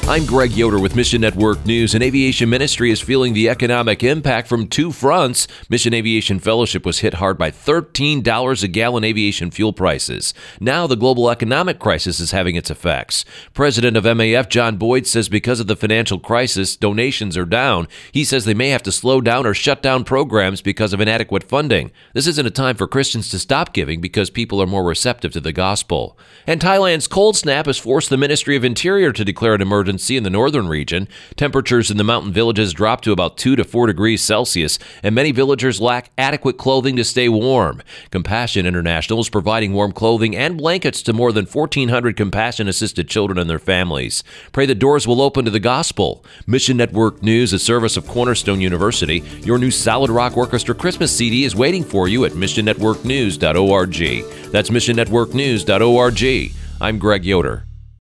I'm Greg Yoder with Mission Network News. An aviation ministry is feeling the economic impact from two fronts. Mission Aviation Fellowship was hit hard by $13 a gallon aviation fuel prices. Now the global economic crisis is having its effects. President of MAF, John Boyd, says because of the financial crisis, donations are down. He says they may have to slow down or shut down programs because of inadequate funding. This isn't a time for Christians to stop giving because people are more receptive to the gospel. And Thailand's cold snap has forced the Ministry of Interior to declare an emergency in the northern region. Temperatures in the mountain villages dropped to about 2 to 4 degrees Celsius, and many villagers lack adequate clothing to stay warm. Compassion International is providing warm clothing and blankets to more than 1,400 compassion-assisted children and their families. Pray the doors will open to the gospel. Mission Network News, a service of Cornerstone University. Your new Solid Rock Orchestra Christmas CD is waiting for you at missionnetworknews.org. That's missionnetworknews.org. I'm Greg Yoder.